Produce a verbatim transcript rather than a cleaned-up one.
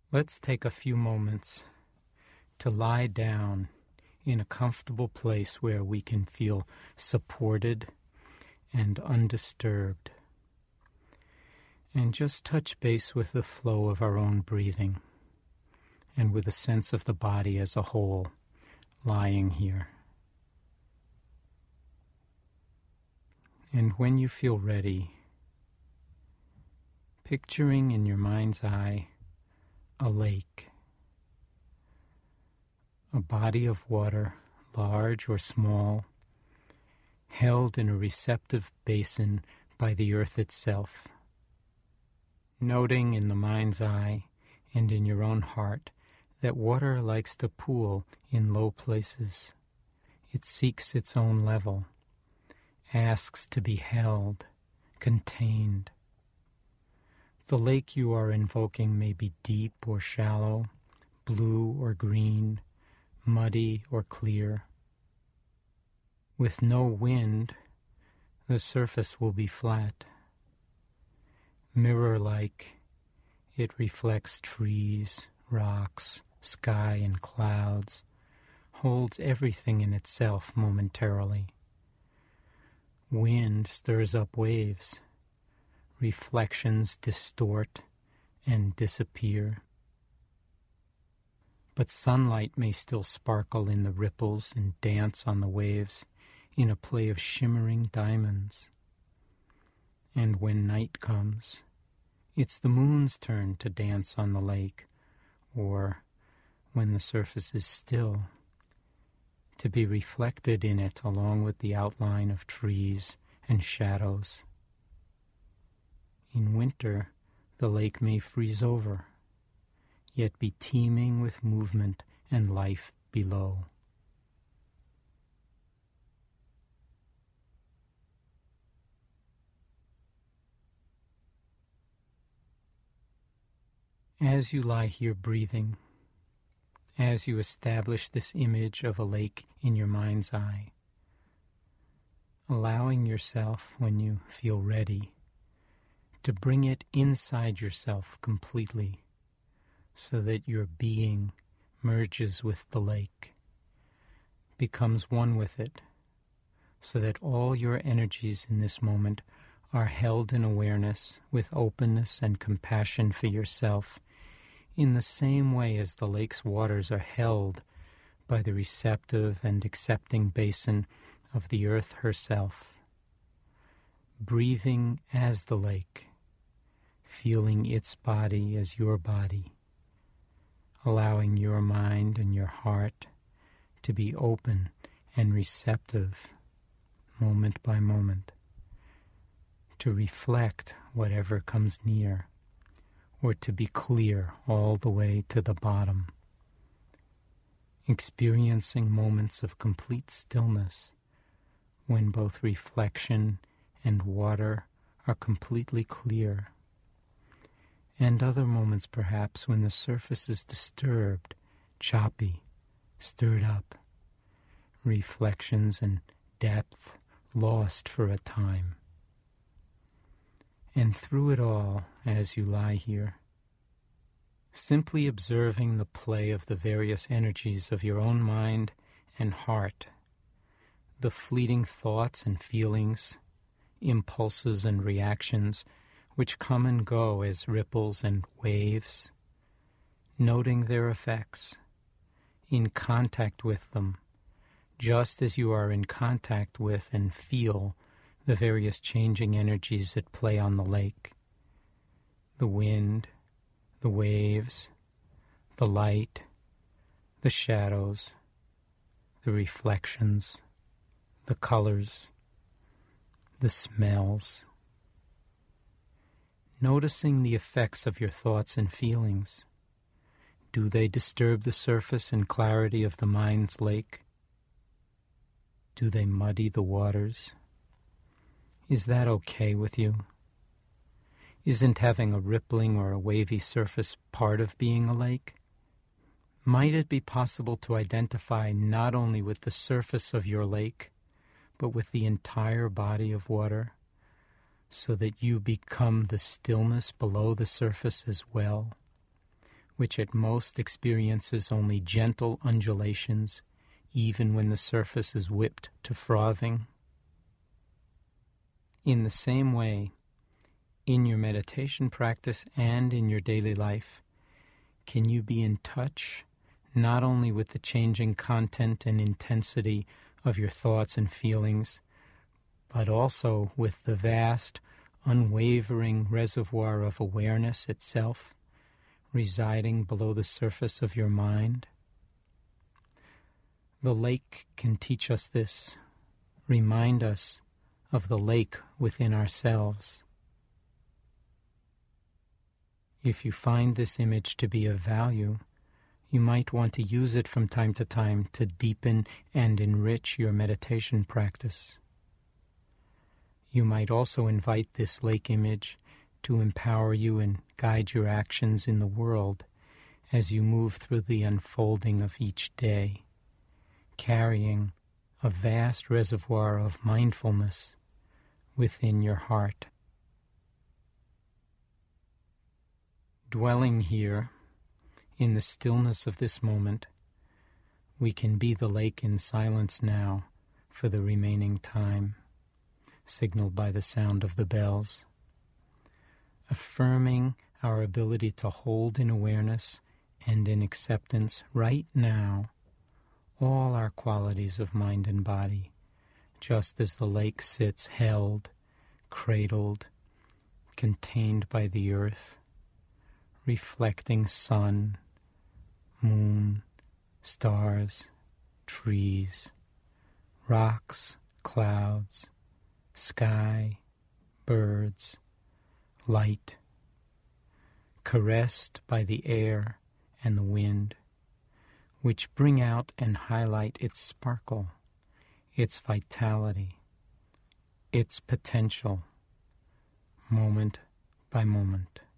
Let's take a few moments to lie down in a comfortable place where we can feel supported and undisturbed, and just touch base with the flow of our own breathing and with a sense of the body as a whole lying here. And when you feel ready, picturing in your mind's eye a lake, a body of water, large or small, held in a receptive basin by the earth itself. Noting in the mind's eye and in your own heart that water likes to pool in low places. It seeks its own level, asks to be held, contained. The lake you are invoking may be deep or shallow, blue or green, muddy or clear. With no wind, the surface will be flat. Mirror-like, it reflects trees, rocks, sky, and clouds, holds everything in itself momentarily. Wind stirs up waves. Reflections distort and disappear. But sunlight may still sparkle in the ripples and dance on the waves in a play of shimmering diamonds. And when night comes, it's the moon's turn to dance on the lake, or, when the surface is still, to be reflected in it along with the outline of trees and shadows. In winter, the lake may freeze over, yet be teeming with movement and life below. As you lie here breathing, as you establish this image of a lake in your mind's eye, allowing yourself, when you feel ready, to bring it inside yourself completely so that your being merges with the lake, becomes one with it, so that all your energies in this moment are held in awareness with openness and compassion for yourself, in the same way as the lake's waters are held by the receptive and accepting basin of the earth herself. Breathing as the lake, feeling its body as your body, allowing your mind and your heart to be open and receptive moment by moment, to reflect whatever comes near, or to be clear all the way to the bottom, experiencing moments of complete stillness when both reflection and water are completely clear, and other moments perhaps when the surface is disturbed, choppy, stirred up, reflections and depth lost for a time. And through it all, as you lie here, simply observing the play of the various energies of your own mind and heart, the fleeting thoughts and feelings, impulses and reactions which come and go as ripples and waves, noting their effects, in contact with them, just as you are in contact with and feel the various changing energies at play on the lake, the wind, the waves, the light, the shadows, the reflections, the colors, the smells. Noticing the effects of your thoughts and feelings. Do they disturb the surface and clarity of the mind's lake? Do they muddy the waters? Is that okay with you? Isn't having a rippling or a wavy surface part of being a lake? Might it be possible to identify not only with the surface of your lake, but with the entire body of water, so that you become the stillness below the surface as well, which at most experiences only gentle undulations, even when the surface is whipped to frothing. In the same way, in your meditation practice and in your daily life, can you be in touch not only with the changing content and intensity of your thoughts and feelings, but also with the vast, unwavering reservoir of awareness itself residing below the surface of your mind? The lake can teach us this, remind us of the lake within ourselves. If you find this image to be of value, you might want to use it from time to time to deepen and enrich your meditation practice. You might also invite this lake image to empower you and guide your actions in the world as you move through the unfolding of each day, carrying a vast reservoir of mindfulness within your heart. Dwelling here, in the stillness of this moment, we can be the lake in silence now for the remaining time, signaled by the sound of the bells, affirming our ability to hold in awareness and in acceptance right now all our qualities of mind and body, just as the lake sits held, cradled, contained by the earth, reflecting sun, moon, stars, trees, rocks, clouds, sky, birds, light, caressed by the air and the wind, which bring out and highlight its sparkle, its vitality, its potential, moment by moment.